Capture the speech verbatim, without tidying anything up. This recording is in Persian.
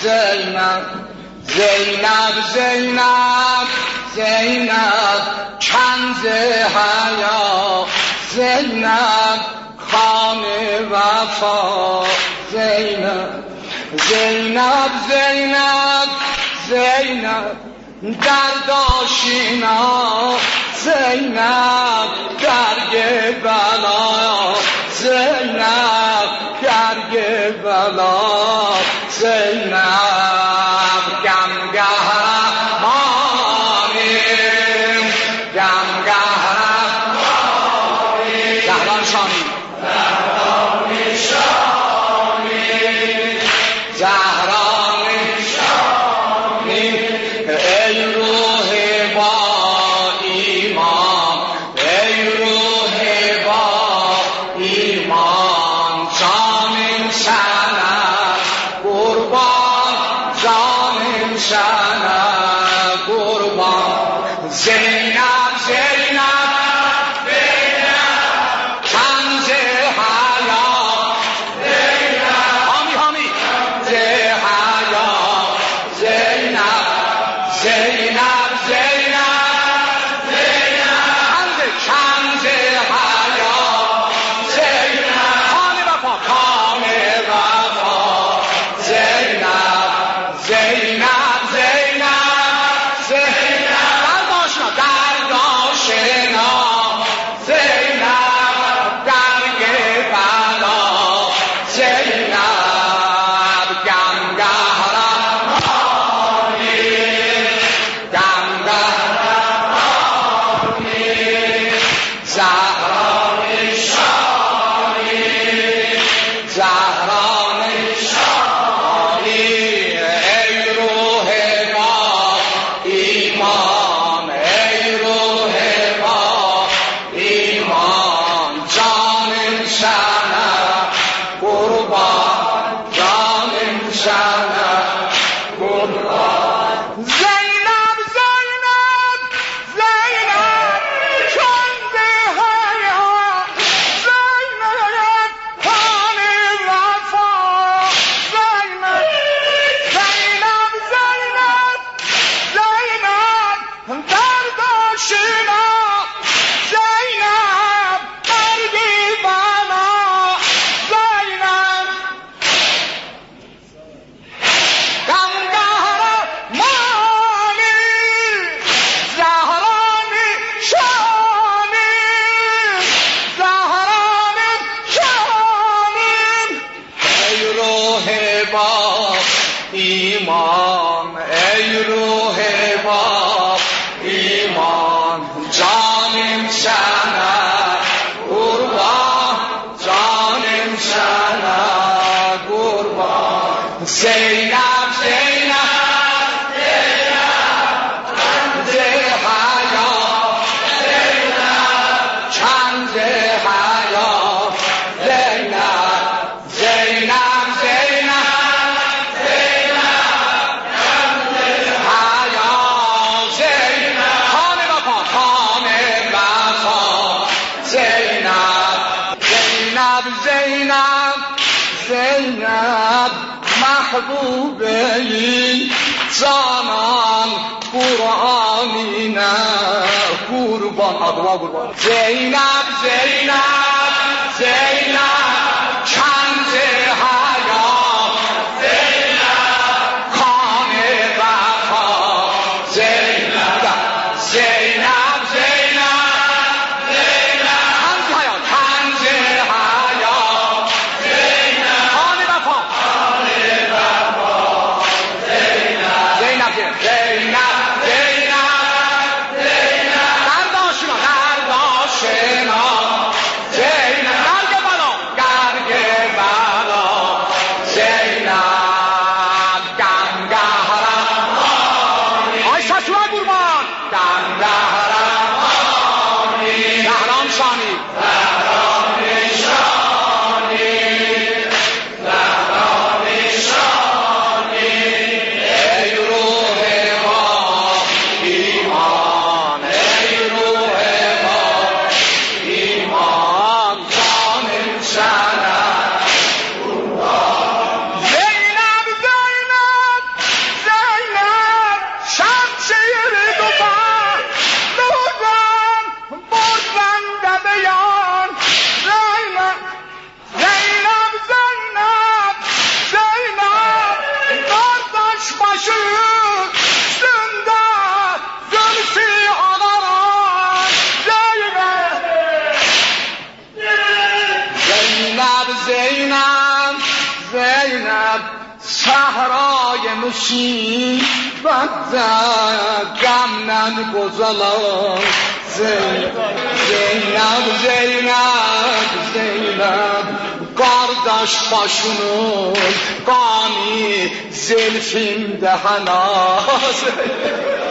زینب زینب زینب زینب کنز حیا زینب خان وفا زینب زینب زینب زینب درداشینا زینب درگ بلا زینب درگ بلا زینب گمگهرمانی گمگهرمانی زهران شانی زهران شانی زهران شانی ای روح با ایمان ای روح با ایمان جانم شنم قربان جانم شنم قربان زینب زینب زینب کنز حیا زینب حامی حامی زه حیا زینب زینب زینب زینب کنز حیا زینب خانه وفا خانه وفا زینب زینب زینب زینب درداشنا درداشنا زینب درگ بلا زینب گمگهرمانی گمگهرمانی زهران شانی زهران شانی ای روح با ایمان ای روح با ایمان جانم شنم قربان جانم شنم قربان زینب زینب زینب کنز حیا زینب خان وفا زینب زینب زینب زینب درداشینا زینب درگی بلا زینب گمگهرمانی زهران شانی زهران شانی ای روح با ایمان ای روح با ایمان جانم شنم قربان جانم شنم قربان زینب زینب زینب کنز حیا زینب کنز حیا زینب زینب زینب زینب کنز حیا زینب خانه وفا خانه وفا زینب زینب زینب زینب محبوبه ای جانان قرآنی نه قربان آدما قربان زینب زینب زینب کنز حیا زینب خانه وفا زینب زینب زینب زینب کنز حیا کنز حیا زینب خانه وفا زینب زینب زینب درداشنا درداشنا زینب درگ بلا درگ بلا زینب گمگهرمانی آی سسوه قربان گمگهرمانی زهران شانی زهران شانی زهران شانی ای روح با ایمان ای روح با ایمان جانم شنم زینب زینب نوشی بدد گم نگذلم زینب زینب زینب kardeş başının qani zelfim dəhənaz